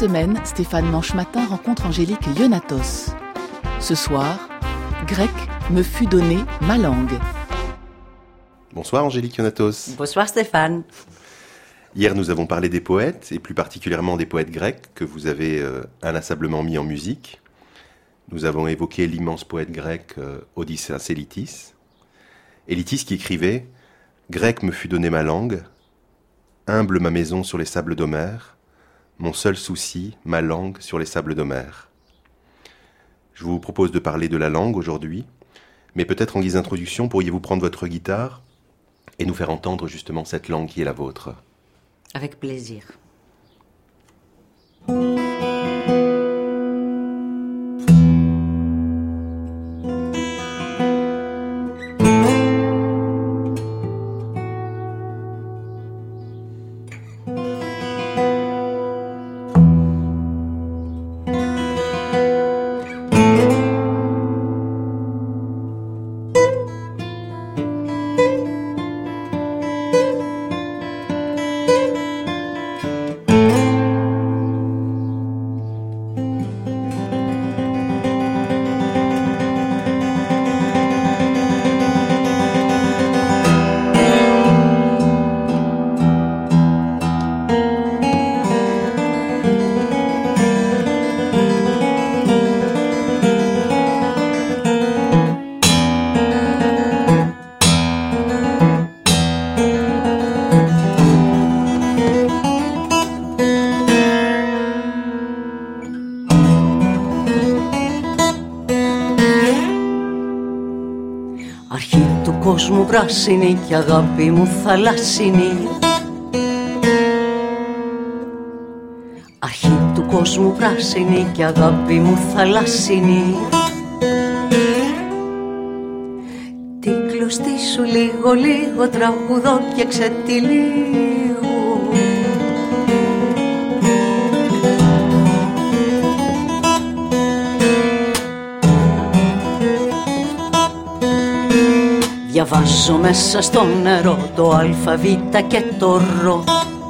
semaine, Stéphane Manchematin rencontre Angélique Ionatos. Ce soir, grec me fut donné ma langue. Bonsoir Angélique Ionatos. Bonsoir Stéphane. Hier nous avons parlé des poètes, et plus particulièrement des poètes grecs que vous avez inlassablement mis en musique. Nous avons évoqué l'immense poète grec Odysseas Élitis. Élitis qui écrivait « Grec me fut donné ma langue, humble ma maison sur les sables d'Homère, mon seul souci, ma langue sur les sables d'Homère. » Je vous propose de parler de la langue aujourd'hui, mais peut-être en guise d'introduction, pourriez-vous prendre votre guitare et nous faire entendre justement cette langue qui est la vôtre. Avec plaisir. Μου πράσινη και αγάπη μου θαλάσσινη, αρχή του κόσμου πράσινη και αγάπη μου θαλάσσινη. Την κλωστή σου λίγο λίγο τραγουδώ και ξετυλίγω. Διαβάζω μέσα στο νερό το αλφαβήτα και το ρο.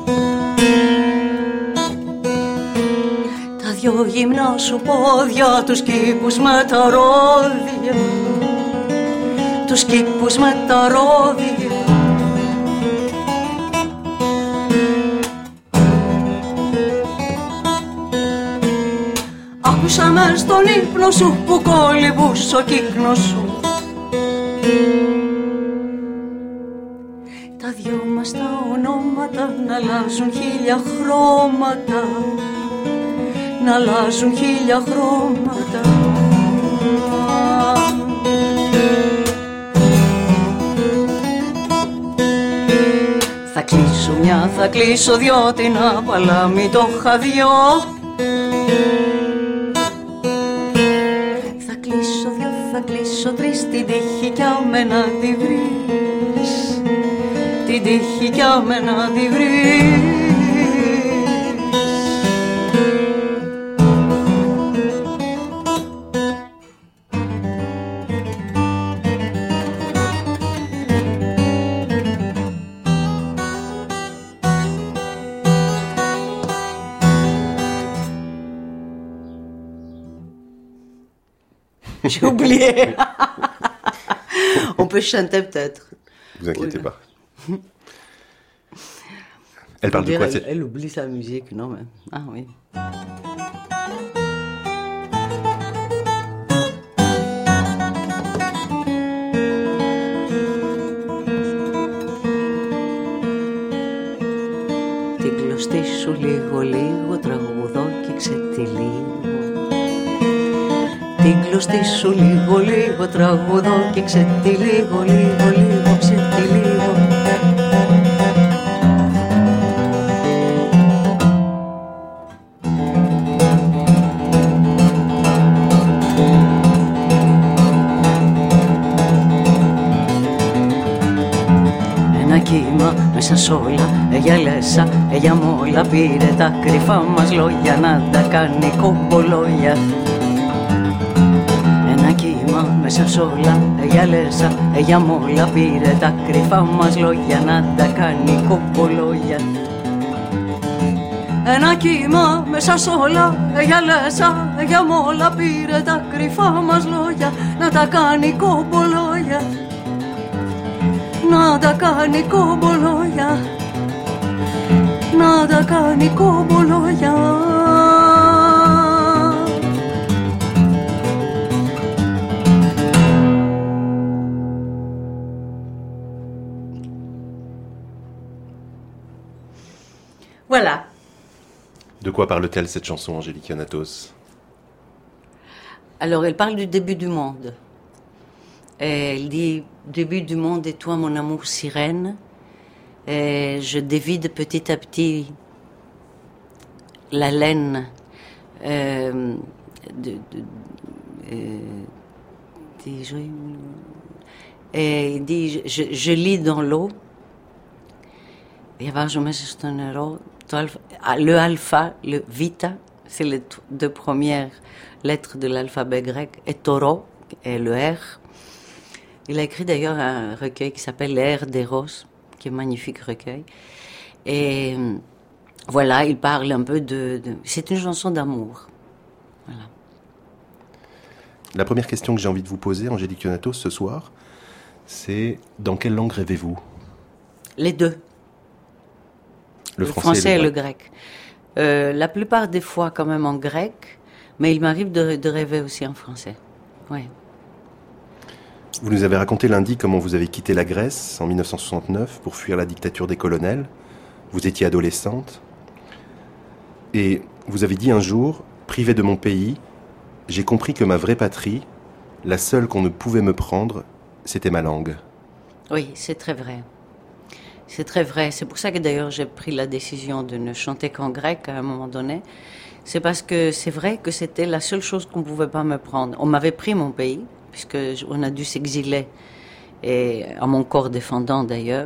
Τα δυο γυμνά σου πόδια, τους κήπους με τα ρόδια, τους κήπους με τα ρόδια. Άκουσα μες στον ύπνο σου που κόλυμπους ο κύκνος σου. Τα δυο μας τα ονόματα να αλλάζουν χίλια χρώματα, να αλλάζουν χίλια χρώματα. Θα κλείσω μια, θα κλείσω δυο, την απαλάμη το χαδιό. Θα κλείσω δυο, θα κλείσω τρεις, την τύχη κι άμενα τη βρεις, την τύχη κι άμενα τη βρεις. J'ai oublié. On peut chanter peut-être. Vous inquiétez pas. Elle parle de quoi elle oublie sa musique, non mais... Ah oui. Την κλωστή σου λίγο λίγο τραγουδώ και ξετυλίγω. Την κλωστή σου λίγο λίγο τραγουδώ και ξετυλίγω, λίγο λίγο ξετυλίγω. Ένα κύμα μέσα σ' όλα, εγιαλέσα, εγιαμόλα, πήρε τα κρυφά μας λόγια να τα κάνει κομπολόγια. Μέσα σ' όλα, εγιαλέσα, εγιαμόλα, πήρε τα κρυφά μας λόγια να τα κάνει κομπολόγια. Ένα κύμα μέσα σ' όλα, για λέσα, για μόλα πήρε τα κρυφά μας λόγια να τα κάνει κομπολόγια, να τα κάνει κομπολόγια, να τα κάνει κομπολόγια. Voilà. De quoi parle-t-elle cette chanson, Angélique Ionatos? Alors, elle parle du début du monde. Elle dit « Début du monde et toi, mon amour sirène ». Et je dévide petit à petit la laine et il dit je lis dans l'eau. Διαβάζω μέσα στο νερό le alpha, le vita, c'est les deux premières lettres de l'alphabet grec, et taureau, et le R. Il a écrit d'ailleurs un recueil qui s'appelle Les Airs d'Eros, qui est un magnifique recueil. Et voilà, il parle un peu c'est une chanson d'amour. Voilà. La première question que j'ai envie de vous poser, Angélique Ionatos, ce soir, c'est dans quelle langue rêvez-vous? Les deux. Le français et le grec. La plupart des fois quand même en grec, mais il m'arrive de rêver aussi en français. Ouais. Vous nous avez raconté lundi comment vous avez quitté la Grèce en 1969 pour fuir la dictature des colonels. Vous étiez adolescente. Et vous avez dit un jour, privé de mon pays, j'ai compris que ma vraie patrie, la seule qu'on ne pouvait me prendre, c'était ma langue. Oui, c'est très vrai. C'est très vrai. C'est pour ça que d'ailleurs j'ai pris la décision de ne chanter qu'en grec à un moment donné. C'est parce que c'est vrai que c'était la seule chose qu'on ne pouvait pas me prendre. On m'avait pris mon pays, puisqu'on a dû s'exiler, et à mon corps défendant d'ailleurs.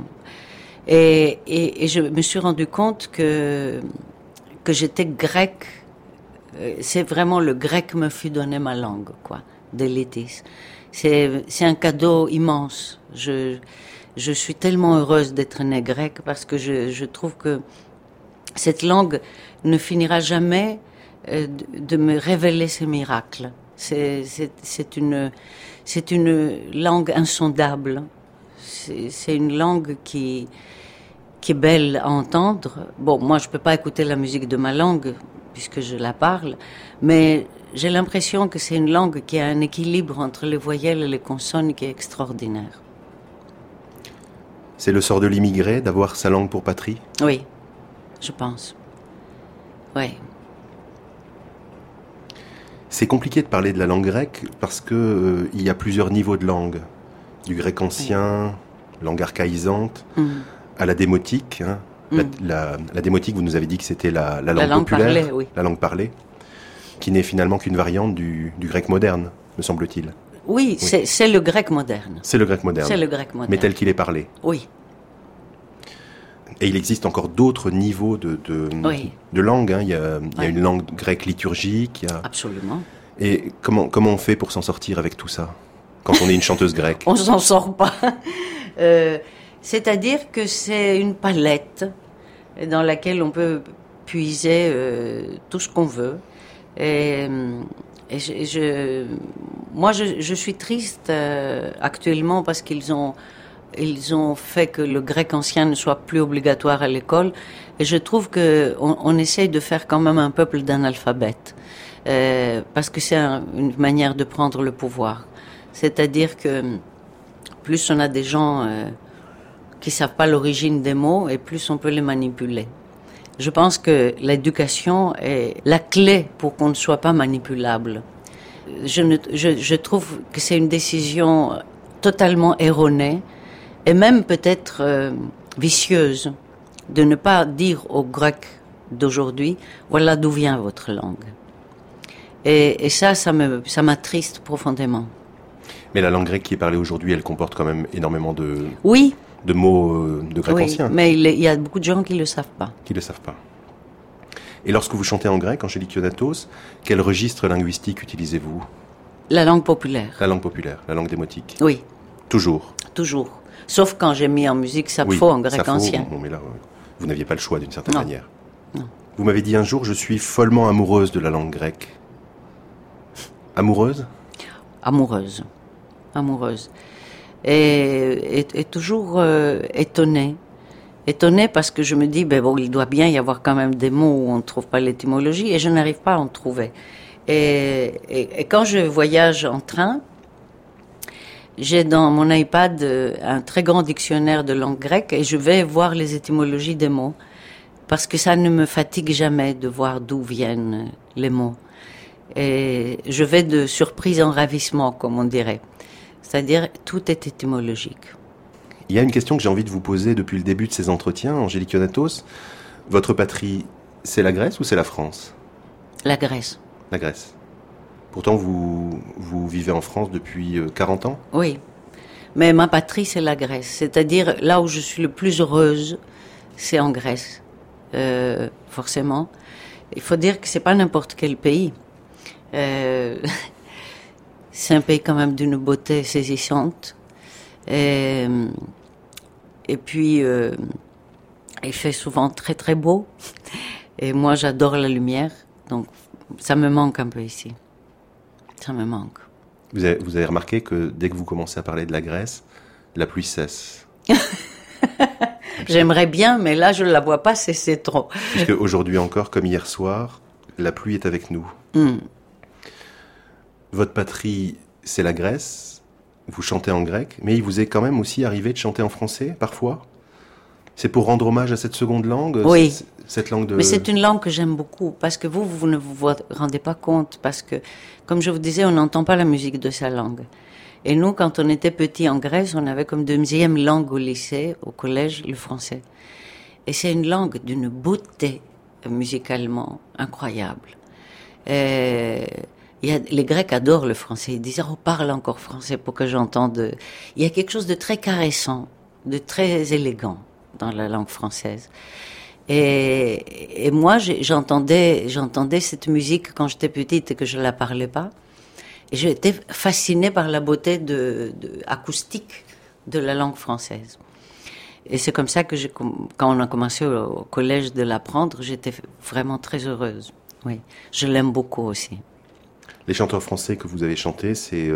Et je me suis rendu compte que j'étais grecque. C'est vraiment le grec me fut donné ma langue, quoi, d'élitis. C'est un cadeau immense. Je suis tellement heureuse d'être née grecque parce que je trouve que cette langue ne finira jamais de me révéler ses miracles. C'est une langue insondable. C'est une langue qui est belle à entendre. Bon, moi je peux pas écouter la musique de ma langue puisque je la parle, mais j'ai l'impression que c'est une langue qui a un équilibre entre les voyelles et les consonnes qui est extraordinaire. C'est le sort de l'immigré d'avoir sa langue pour patrie? Oui, je pense. Oui. C'est compliqué de parler de la langue grecque parce que il y a plusieurs niveaux de langue. Du grec ancien, langue archaïsante, à la démotique. Hein. La démotique, vous nous avez dit que c'était la langue populaire, parlée, oui. La langue parlée, qui n'est finalement qu'une variante du grec moderne, me semble-t-il. Oui, c'est le grec moderne. C'est le grec moderne. C'est le grec moderne. Mais tel qu'il est parlé. Oui. Et il existe encore d'autres niveaux de langue. Hein. Il y a une langue grecque liturgique. Absolument. Et comment on fait pour s'en sortir avec tout ça, quand on est une chanteuse grecque? On s'en sort pas. C'est-à-dire que c'est une palette dans laquelle on peut puiser tout ce qu'on veut. Moi, je suis triste actuellement parce qu'ils ont fait que le grec ancien ne soit plus obligatoire à l'école. Et je trouve qu'on essaye de faire quand même un peuple d'analphabètes. Parce que c'est une manière de prendre le pouvoir. C'est-à-dire que plus on a des gens qui savent pas l'origine des mots, et plus on peut les manipuler. Je pense que l'éducation est la clé pour qu'on ne soit pas manipulable. Je trouve que c'est une décision totalement erronée et même peut-être vicieuse de ne pas dire aux Grecs d'aujourd'hui « voilà d'où vient votre langue ». Et ça m'attriste profondément. Mais la langue grecque qui est parlée aujourd'hui, elle comporte quand même énormément de... Oui. De mots de grec ancien. Mais il y a beaucoup de gens qui ne le savent pas. Qui ne le savent pas. Et lorsque vous chantez en grec, Angélique Ionatos, quel registre linguistique utilisez-vous? La langue populaire. La langue populaire, la langue démotique. Oui. Toujours. Toujours. Sauf quand j'ai mis en musique Sappho en grec ancien. Bon, mais là, vous n'aviez pas le choix d'une certaine manière. Non. Vous m'avez dit un jour, je suis follement amoureuse de la langue grecque. Amoureuse ? Amoureuse. Et toujours étonnée. Étonnée parce que je me dis, il doit bien y avoir quand même des mots où on ne trouve pas l'étymologie, et je n'arrive pas à en trouver. Et quand je voyage en train, j'ai dans mon iPad un très grand dictionnaire de langue grecque, et je vais voir les étymologies des mots, parce que ça ne me fatigue jamais de voir d'où viennent les mots. Et je vais de surprise en ravissement, comme on dirait. C'est-à-dire, tout est étymologique. Il y a une question que j'ai envie de vous poser depuis le début de ces entretiens, Angélique Ionatos. Votre patrie, c'est la Grèce ou c'est la France ? La Grèce. La Grèce. Pourtant, vous vivez en France depuis 40 ans ? Oui. Mais ma patrie, c'est la Grèce. C'est-à-dire, là où je suis le plus heureuse, c'est en Grèce. Forcément. Il faut dire que c'est pas n'importe quel pays. C'est un pays quand même d'une beauté saisissante. Et puis, il fait souvent très très beau. Et moi, j'adore la lumière. Donc, ça me manque un peu ici. Ça me manque. Vous avez remarqué que dès que vous commencez à parler de la Grèce, la pluie cesse. J'aimerais bien, mais là, je ne la vois pas cesser trop. Puisque aujourd'hui encore, comme hier soir, la pluie est avec nous. Votre patrie, c'est la Grèce. Vous chantez en grec, mais il vous est quand même aussi arrivé de chanter en français, parfois ? C'est pour rendre hommage à cette seconde langue ? Oui. Cette langue de... Mais c'est une langue que j'aime beaucoup, parce que vous ne vous rendez pas compte, parce que, comme je vous disais, on n'entend pas la musique de sa langue. Et nous, quand on était petits en Grèce, on avait comme deuxième langue au lycée, au collège, le français. Et c'est une langue d'une beauté musicalement incroyable. Les Grecs adorent le français. Ils disent, parle encore français pour que j'entende. Il y a quelque chose de très caressant, de très élégant dans la langue française. Et moi, j'entendais cette musique quand j'étais petite et que je la parlais pas. Et j'étais fascinée par la beauté acoustique de la langue française. Et c'est comme ça que quand on a commencé au collège de l'apprendre, j'étais vraiment très heureuse. Oui, je l'aime beaucoup aussi. Les chanteurs français que vous avez chantés, c'est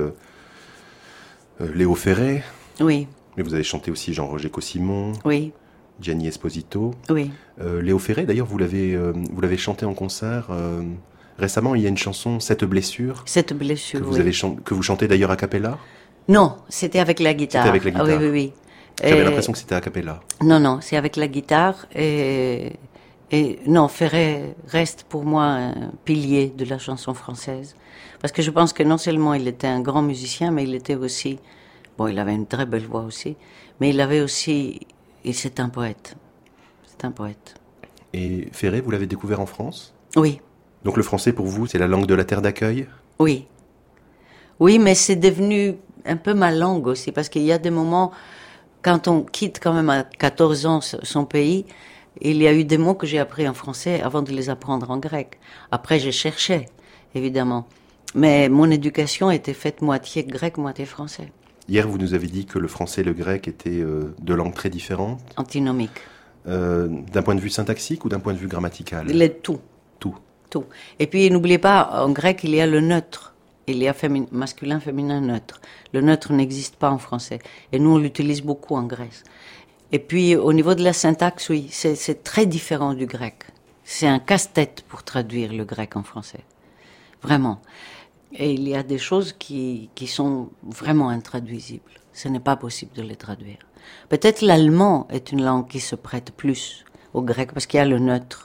Léo Ferré. Oui. Mais vous avez chanté aussi Jean-Roger Caussimon. Oui. Gianni Esposito. Oui. Léo Ferré, d'ailleurs, vous l'avez chanté en concert récemment. Il y a une chanson, Cette blessure. Cette blessure, que vous chantez d'ailleurs a cappella. Non, c'était avec la guitare. C'était avec la guitare. Oui. J'avais l'impression que c'était a cappella. Non, c'est avec la guitare. Et non, Ferré reste pour moi un pilier de la chanson française. Parce que je pense que non seulement il était un grand musicien, mais il était aussi... il avait une très belle voix aussi. Mais il avait aussi... Et c'est un poète. C'est un poète. Et Ferré, vous l'avez découvert en France ? Oui. Donc le français, pour vous, c'est la langue de la terre d'accueil ? Oui. Oui, mais c'est devenu un peu ma langue aussi, parce qu'il y a des moments, quand on quitte quand même à 14 ans son pays, il y a eu des mots que j'ai appris en français avant de les apprendre en grec. Après, j'ai cherché, évidemment. Mais mon éducation était faite moitié grec, moitié français. Hier, vous nous avez dit que le français et le grec étaient deux langues très différentes. Antinomiques. D'un point de vue syntaxique ou d'un point de vue grammatical ? Tout. Tout. Et puis, n'oubliez pas, en grec, il y a le neutre. Il y a masculin, féminin, neutre. Le neutre n'existe pas en français. Et nous, on l'utilise beaucoup en Grèce. Et puis, au niveau de la syntaxe, oui, c'est très différent du grec. C'est un casse-tête pour traduire le grec en français. Vraiment. Et il y a des choses qui sont vraiment intraduisibles. Ce n'est pas possible de les traduire. Peut-être l'allemand est une langue qui se prête plus au grec, parce qu'il y a le neutre.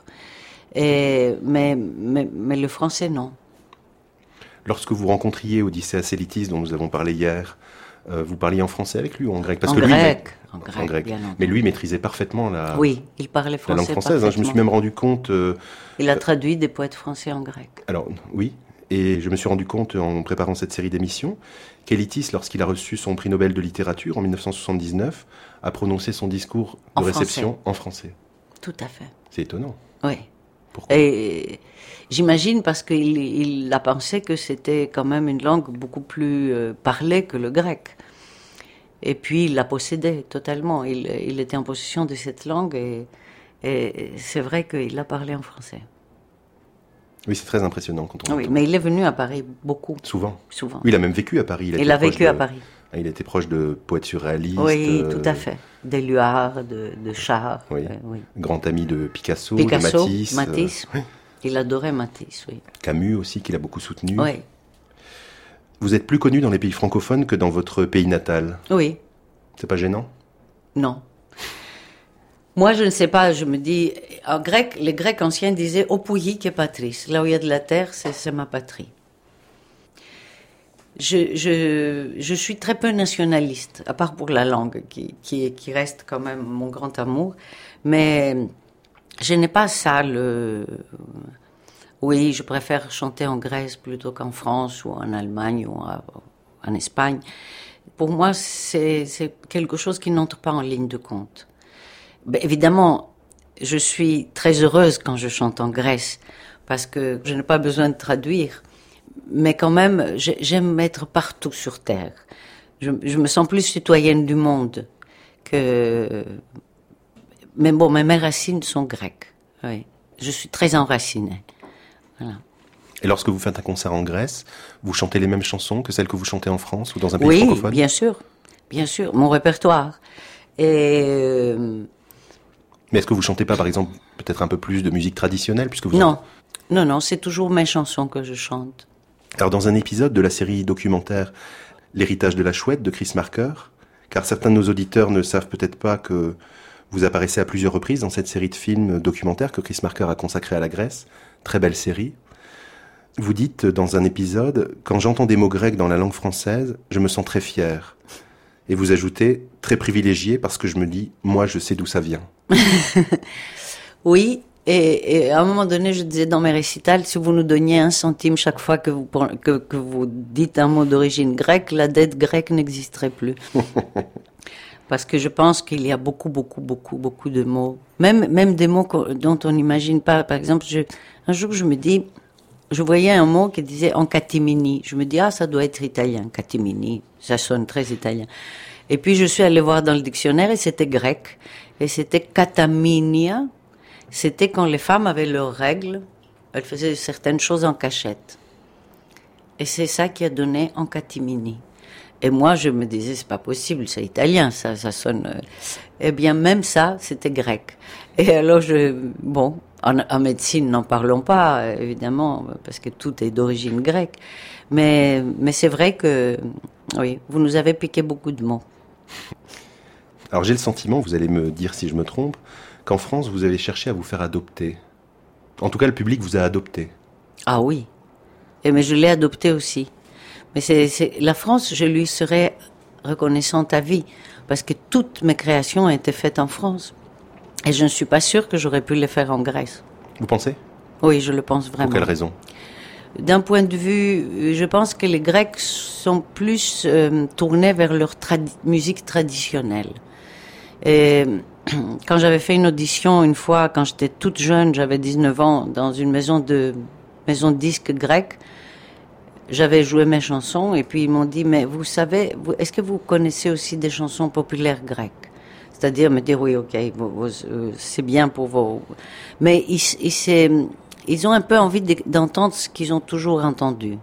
Mais le français, non. Lorsque vous rencontriez Odysseas Elitis, dont nous avons parlé hier, vous parliez en français avec lui ou en grec ? En grec, bien entendu. Mais lui maîtrisait parfaitement Oui, il parlait français la langue française. Je me suis même rendu compte... il a traduit des poètes français en grec. Alors, oui. Et je me suis rendu compte, en préparant cette série d'émissions, qu'Elitis, lorsqu'il a reçu son prix Nobel de littérature en 1979, a prononcé son discours de réception en français. Tout à fait. C'est étonnant. Oui. Pourquoi ? Et j'imagine parce qu'il a pensé que c'était quand même une langue beaucoup plus parlée que le grec. Et puis il la possédait totalement. Il était en possession de cette langue et Et c'est vrai qu'il a parlé en français. Oui, c'est très impressionnant quand on Oui, entend. mais il est venu à Paris beaucoup. Souvent. Souvent. Oui, il a même vécu à Paris. Il a vécu à Paris. Il était proche de poètes surréalistes. Oui, tout à fait. D'Éluard, de Char. Oui. Oui. Grand ami de Picasso, Picasso, de Matisse. Matisse. Oui. Il adorait Matisse, oui. Camus aussi, qu'il a beaucoup soutenu. Oui. Vous êtes plus connu dans les pays francophones que dans votre pays natal. Oui. C'est pas gênant? Non. Moi, je ne sais pas, je me dis, en grec, les Grecs anciens disaient « Opouilli que patris ». Là où il y a de la terre, c'est ma patrie. Je suis très peu nationaliste, à part pour la langue, qui reste quand même mon grand amour. Mais je n'ai pas ça, oui, je préfère chanter en Grèce plutôt qu'en France ou en Allemagne ou en Espagne. Pour moi, c'est quelque chose qui n'entre pas en ligne de compte. Ben, évidemment, je suis très heureuse quand je chante en Grèce, parce que je n'ai pas besoin de traduire. Mais quand même, j'aime être partout sur Terre. Je me sens plus citoyenne du monde que... Mais bon, mes racines sont grecques. Oui. Je suis très enracinée. Voilà. Et lorsque vous faites un concert en Grèce, vous chantez les mêmes chansons que celles que vous chantez en France ou dans un pays francophone? Oui, bien sûr. Bien sûr, mon répertoire. Et... Mais est-ce que vous chantez pas, par exemple, peut-être un peu plus de musique traditionnelle puisque vous Non, c'est toujours mes chansons que je chante. Alors, dans un épisode de la série documentaire L'héritage de la chouette de Chris Marker, car certains de nos auditeurs ne savent peut-être pas que vous apparaissez à plusieurs reprises dans cette série de films documentaires que Chris Marker a consacrée à la Grèce, très belle série. Vous dites dans un épisode « Quand j'entends des mots grecs dans la langue française, je me sens très fier ». Et vous ajoutez « très privilégié parce que je me dis, moi je sais d'où ça vient ». Oui, et à un moment donné, je disais dans mes récitals, si vous nous donniez 1 centime chaque fois que vous dites un mot d'origine grecque, la dette grecque n'existerait plus. Parce que je pense qu'il y a beaucoup de mots, même des mots dont on n'imagine pas. Par exemple, un jour je me dis, je voyais un mot qui disait en catimini. Je me dis, ça doit être italien, catimini, ça sonne très italien. Et puis je suis allée voir dans le dictionnaire et c'était grec. Et c'était kataminia. C'était quand les femmes avaient leurs règles, elles faisaient certaines choses en cachette. Et c'est ça qui a donné en catimini. Et moi, je me disais, c'est pas possible, c'est italien, ça sonne... Eh bien, même ça, c'était grec. Et alors, en médecine, n'en parlons pas, évidemment, parce que tout est d'origine grecque. Mais c'est vrai que, oui, vous nous avez piqué beaucoup de mots. Alors, j'ai le sentiment, vous allez me dire si je me trompe, qu'en France, vous avez cherché à vous faire adopter. En tout cas, le public vous a adopté. Ah oui. Mais je l'ai adopté aussi. Mais la France, je lui serais reconnaissante à vie, parce que toutes mes créations ont été faites en France. Et je ne suis pas sûre que j'aurais pu les faire en Grèce. Vous pensez? Oui, je le pense vraiment. Pour quelle raison? D'un point de vue, je pense que les Grecs sont plus tournés vers leur musique traditionnelle. Et quand j'avais fait une audition une fois, quand j'étais toute jeune, j'avais 19 ans, dans une maison de disques grecque, j'avais joué mes chansons et puis ils m'ont dit, mais vous savez, est-ce que vous connaissez aussi des chansons populaires grecques? C'est-à-dire me dire, oui, ok, c'est bien pour vos... Mais ils ont un peu envie d'entendre ce qu'ils ont toujours entendu.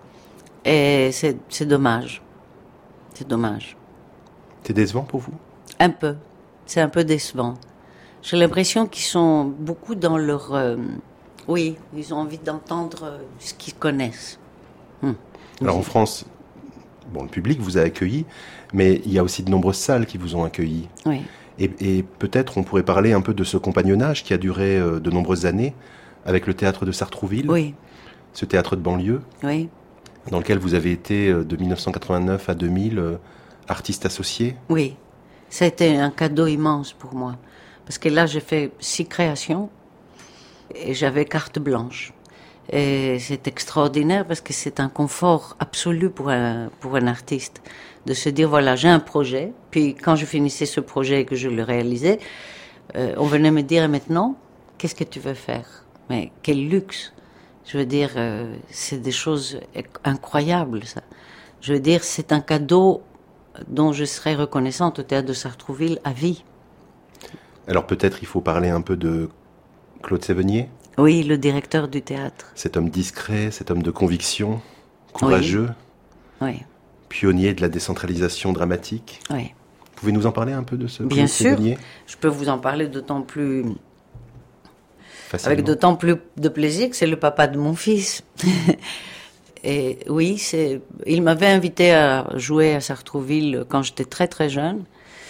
Et c'est dommage. C'est dommage. C'est décevant pour vous? Un peu. C'est un peu décevant. J'ai l'impression qu'ils sont beaucoup dans leur... oui, ils ont envie d'entendre ce qu'ils connaissent. Alors en France, le public vous a accueilli, mais il y a aussi de nombreuses salles qui vous ont accueilli. Oui. Et peut-être on pourrait parler un peu de ce compagnonnage qui a duré de nombreuses années avec le théâtre de Sartrouville. Oui. Ce théâtre de banlieue. Oui. Dans lequel vous avez été de 1989 à 2000 artiste associé. Oui. Ça a été un cadeau immense pour moi. Parce que là, j'ai fait 6 créations et j'avais carte blanche. Et c'est extraordinaire parce que c'est un confort absolu pour un artiste de se dire, voilà, j'ai un projet. Puis quand je finissais ce projet et que je le réalisais, on venait me dire, et maintenant, qu'est-ce que tu veux faire? Mais quel luxe! Je veux dire, c'est des choses incroyables, ça. Je veux dire, c'est un cadeau dont je serais reconnaissante au théâtre de Sartrouville à vie. Alors peut-être il faut parler un peu de Claude Sévigné. Oui, le directeur du théâtre. Cet homme discret, cet homme de conviction, courageux, Oui. pionnier de la décentralisation dramatique. Oui. Vous pouvez nous en parler un peu de ce Bien Claude sûr, Sévigné je peux vous en parler d'autant plus... Facilement. Avec d'autant plus de plaisir que c'est le papa de mon fils. Et oui, il m'avait invité à jouer à Sartrouville quand j'étais très très jeune.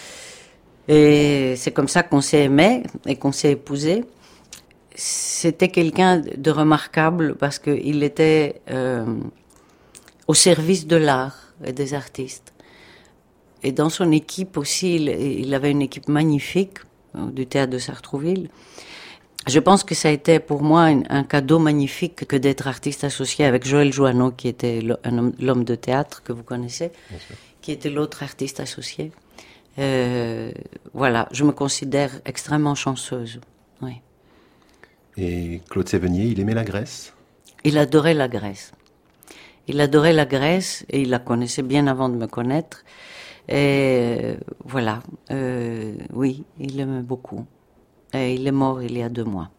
Et c'est comme ça qu'on s'est aimé et qu'on s'est épousé. C'était quelqu'un de remarquable parce qu'il était au service de l'art et des artistes. Et dans son équipe aussi, il avait une équipe magnifique du théâtre de Sartrouville. Je pense que ça a été pour moi un cadeau magnifique que d'être artiste associé avec Joël Joanneau, qui était l'homme de théâtre que vous connaissez, qui était l'autre artiste associé. Voilà, je me considère extrêmement chanceuse. Oui. Et Claude Sévigné, il aimait la Grèce? Il adorait la Grèce. Il adorait la Grèce et il la connaissait bien avant de me connaître. Et voilà, oui, il l'aimait beaucoup. Et il est mort il y a 2 mois.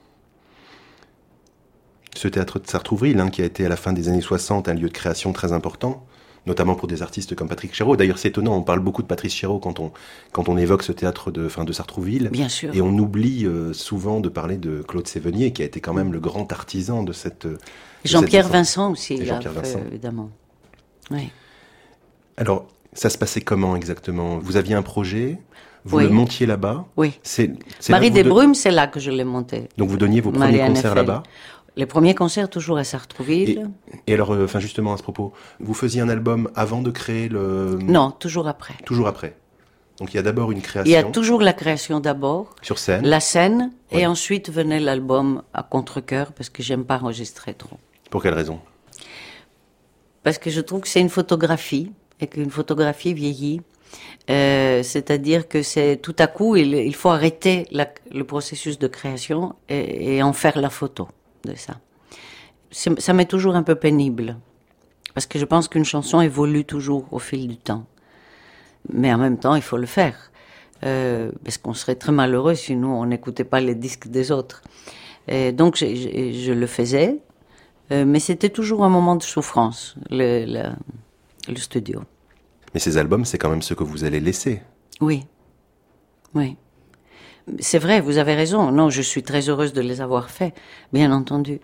Ce théâtre de Sartrouville, qui a été à la fin des années 60 un lieu de création très important, notamment pour des artistes comme Patrick Chéreau. D'ailleurs, c'est étonnant, on parle beaucoup de Patrice Chéreau quand on évoque ce théâtre de Sartrouville. Bien sûr. Et on oublie souvent de parler de Claude Sévigné, qui a été quand même le grand artisan de cette... Jean-Pierre Vincent aussi, Jean-Pierre Vincent. Évidemment. Oui. Alors, ça se passait comment exactement? Vous aviez un projet? Vous Oui. le montiez là-bas? Oui. C'est Marie là que des vous Brumes, c'est là que je l'ai monté. Donc vous donniez vos premiers Marianne concerts Eiffel. là-bas? Les premiers concerts toujours à Sartrouville. Et alors, justement à ce propos, vous faisiez un album avant de créer le... Non, toujours après. Toujours après. Donc il y a d'abord une création. Il y a toujours la création d'abord, sur scène. la scène, Oui. et ensuite venait l'album à contre-cœur, parce que j'aime pas enregistrer trop. Pour quelle raison? Parce que je trouve que c'est une photographie, et qu'une photographie vieillit. C'est-à-dire que c'est tout à coup, il faut arrêter le processus de création et en faire la photo de ça. Ça m'est toujours un peu pénible, parce que je pense qu'une chanson évolue toujours au fil du temps. Mais en même temps, il faut le faire, parce qu'on serait très malheureux si nous, on n'écoutait pas les disques des autres. Et donc, je le faisais, mais c'était toujours un moment de souffrance, le studio. Mais ces albums, c'est quand même ce que vous allez laisser. Oui, oui. C'est vrai, vous avez raison. Non, je suis très heureuse de les avoir faits, bien entendu.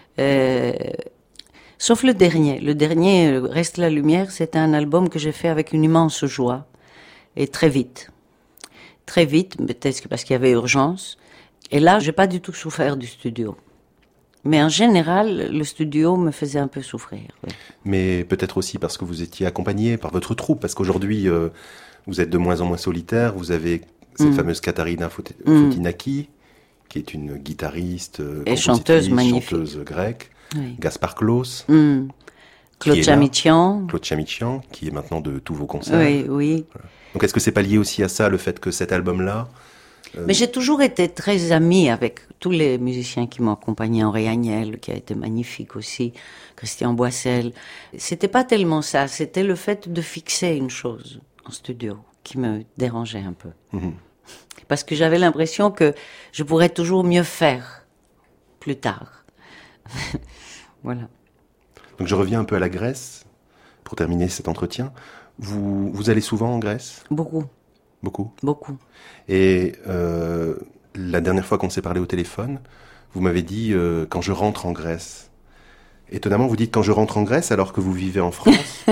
Sauf le dernier. Le dernier, Reste la lumière, c'était un album que j'ai fait avec une immense joie. Et très vite. Très vite, peut-être parce qu'il y avait urgence. Et là, j'ai pas du tout souffert du studio. Mais en général, le studio me faisait un peu souffrir. Oui. Mais peut-être aussi parce que vous étiez accompagné par votre troupe, parce qu'aujourd'hui, vous êtes de moins en moins solitaire. Vous avez cette fameuse Katharina Fotinaki, qui est une guitariste, et chanteuse magnifique, chanteuse grecque. Oui. Gaspard Claus. Claude Chamichian. Claude Chamichian, qui est maintenant de tous vos concerts. Oui, oui. Voilà. Donc est-ce que c'est pas lié aussi à ça, le fait que cet album-là... Mais j'ai toujours été très amie avec tous les musiciens qui m'ont accompagnée. Henri Agnel, qui a été magnifique aussi, Christian Boissel. C'était pas tellement ça, c'était le fait de fixer une chose en studio qui me dérangeait un peu. Parce que j'avais l'impression que je pourrais toujours mieux faire plus tard. Voilà. Donc je reviens un peu à la Grèce, pour terminer cet entretien. Vous allez souvent en Grèce? Beaucoup. Beaucoup? Beaucoup. Et la dernière fois qu'on s'est parlé au téléphone, vous m'avez dit quand je rentre en Grèce. Étonnamment, vous dites quand je rentre en Grèce alors que vous vivez en France.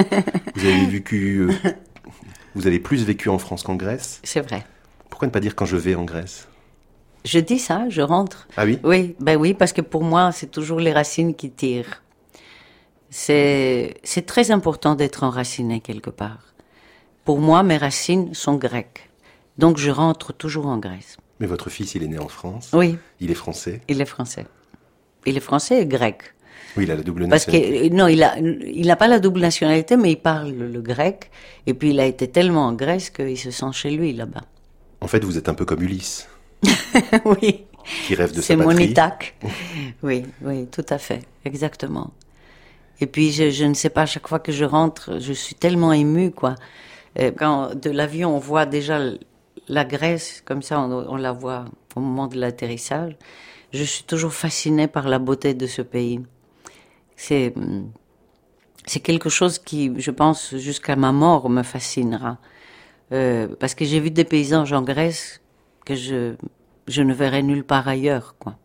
Vous avez plus vécu en France qu'en Grèce. C'est vrai. Pourquoi ne pas dire quand je vais en Grèce? Je dis ça, je rentre. Ah oui? Oui, ben oui, parce que pour moi, c'est toujours les racines qui tirent. C'est très important d'être enraciné quelque part. Pour moi, mes racines sont grecques. Donc je rentre toujours en Grèce. Mais votre fils, il est né en France. Oui. Il est français. Il est français. Il est français et grec. Oui, il a la double Parce nationalité. que non, il n'a pas la double nationalité, mais il parle le grec. Et puis il a été tellement en Grèce qu'il se sent chez lui là-bas. En fait, vous êtes un peu comme Ulysse, Oui. qui rêve de sa C'est mon patrie. Ithaque. Oui, oui, tout à fait, exactement. Et puis je ne sais pas, à chaque fois que je rentre, je suis tellement émue, quoi. Quand de l'avion, on voit déjà la Grèce, comme ça on la voit au moment de l'atterrissage, je suis toujours fascinée par la beauté de ce pays. C'est quelque chose qui, je pense, jusqu'à ma mort me fascinera. Parce que j'ai vu des paysages en Grèce que je ne verrai nulle part ailleurs, quoi.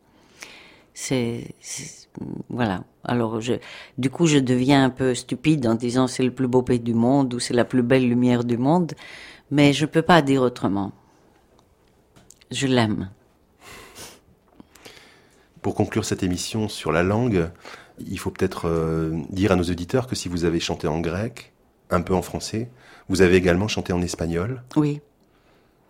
Voilà. Alors, du coup, je deviens un peu stupide en disant c'est le plus beau pays du monde ou c'est la plus belle lumière du monde, mais je peux pas dire autrement. Je l'aime. Pour conclure cette émission sur la langue, il faut peut-être dire à nos auditeurs que si vous avez chanté en grec, un peu en français, vous avez également chanté en espagnol. Oui. Pourquoi ?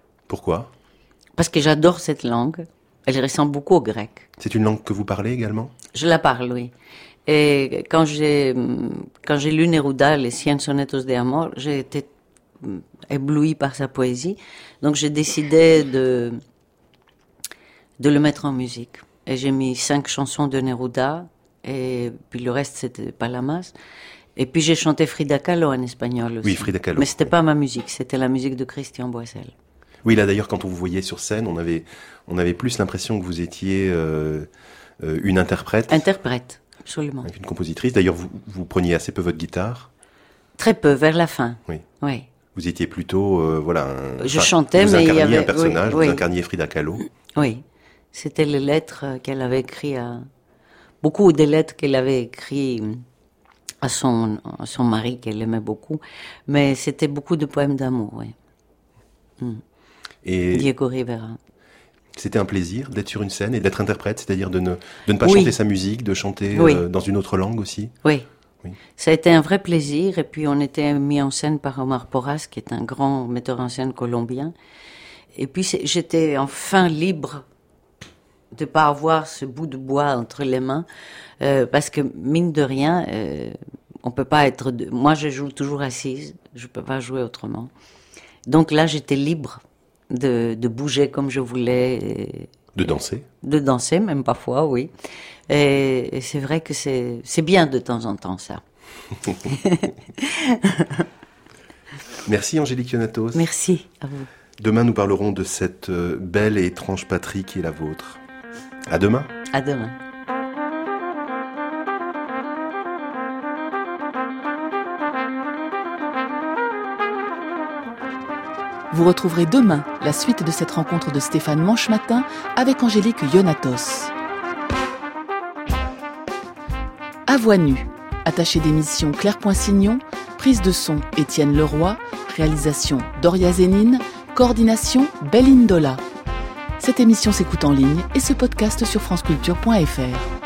Parce que j'adore cette langue. Elle ressemble beaucoup au grec. C'est une langue que vous parlez également ? Je la parle, oui. Et quand j'ai lu Neruda, les Cien sonetos de amor, j'ai été éblouie par sa poésie. Donc j'ai décidé de le mettre en musique. Et j'ai mis 5 chansons de Neruda, et puis le reste c'était Palamas. Et puis j'ai chanté Frida Kahlo en espagnol aussi. Oui, Frida Kahlo. Mais c'était pas ma musique, c'était la musique de Christian Boissel. Oui, là d'ailleurs, quand on vous voyait sur scène, on avait plus l'impression que vous étiez une interprète. Interprète, absolument. Une compositrice. D'ailleurs, vous preniez assez peu votre guitare. Très peu, vers la fin. Oui. Oui. Vous étiez plutôt, Je chantais, mais il y avait... Vous incarniez un personnage, oui. Vous incarniez Frida Kahlo. Oui. C'était les lettres qu'elle avait écrites beaucoup des lettres qu'elle avait écrites à son mari, qu'elle aimait beaucoup. Mais c'était beaucoup de poèmes d'amour, oui. Et Diego Rivera. C'était un plaisir d'être sur une scène et d'être interprète, c'est-à-dire de ne pas chanter sa musique, de chanter dans une autre langue aussi. Oui. Ça a été un vrai plaisir. Et puis on était mis en scène par Omar Porras, qui est un grand metteur en scène colombien. Et puis j'étais enfin libre de pas avoir ce bout de bois entre les mains, parce que mine de rien, on peut pas être... Moi, je joue toujours assise, je peux pas jouer autrement. Donc là, j'étais libre de bouger comme je voulais. De danser ? De danser, même parfois, oui. Et c'est vrai que c'est bien de temps en temps, ça. Merci Angélique Ionatos. Merci à vous. Demain, nous parlerons de cette belle et étrange patrie qui est la vôtre. À demain. À demain. Vous retrouverez demain la suite de cette rencontre de Stéphane Manchematin avec Angélique Ionatos. À voix nue, attaché d'émission Claire Poinsignon, prise de son Étienne Leroy, réalisation Doria Zénine, coordination Belindola. Cette émission s'écoute en ligne et se podcast sur franceculture.fr.